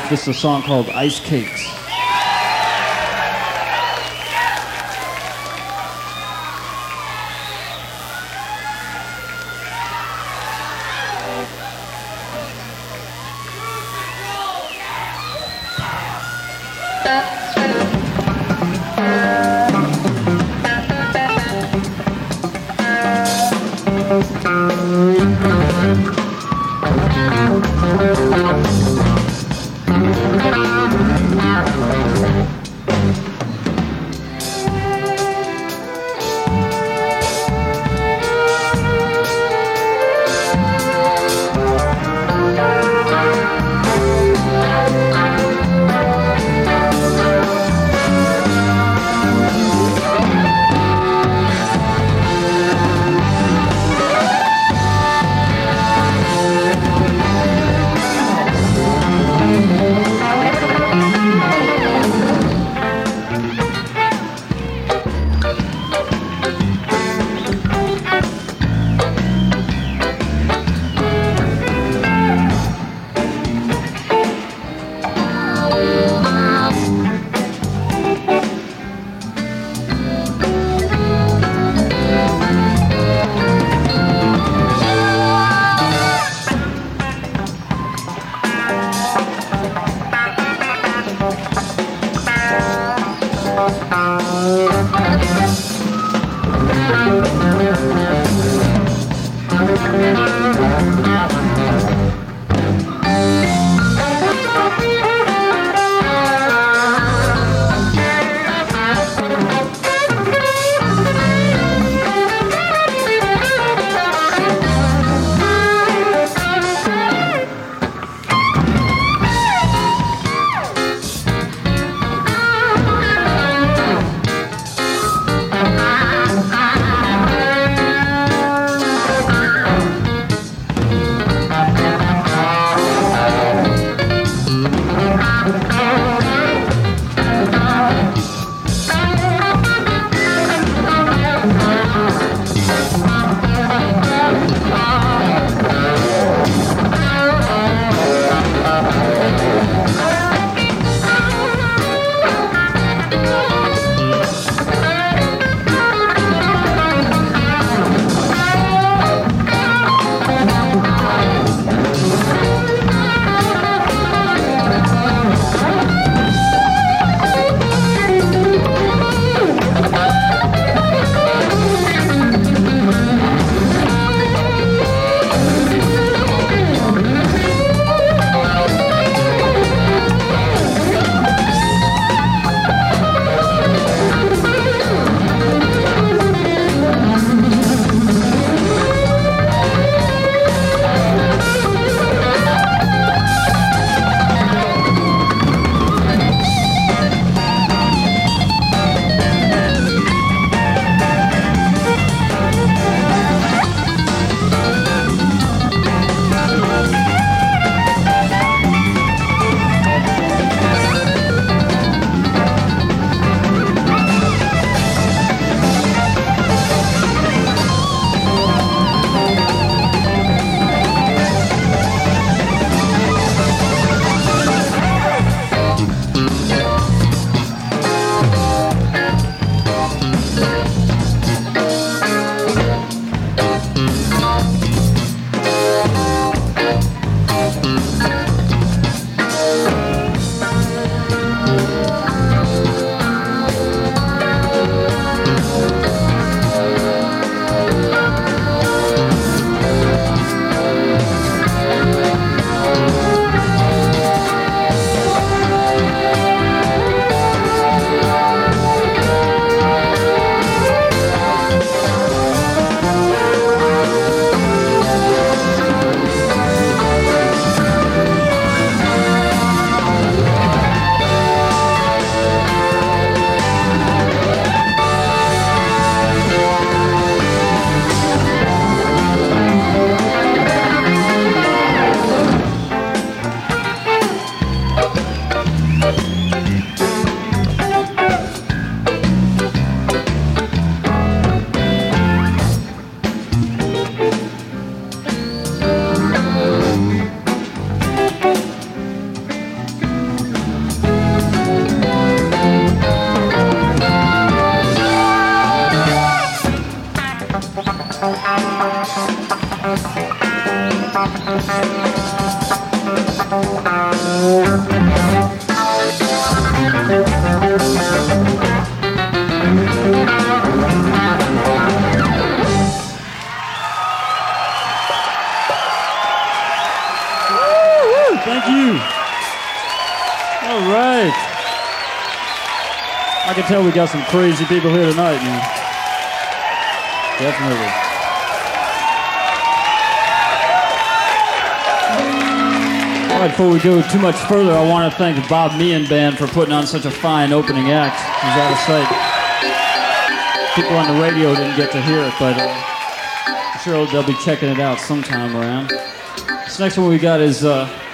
This is a song called Ice Cakes. Thank you. All right. I can tell we got some crazy people here tonight, man. Definitely. All right, before we go too much further, I want to thank the Bob Meehan Band for putting on such a fine opening act. It was out of sight. People on the radio didn't get to hear it, but I'm sure they'll be checking it out sometime around. This next one we got is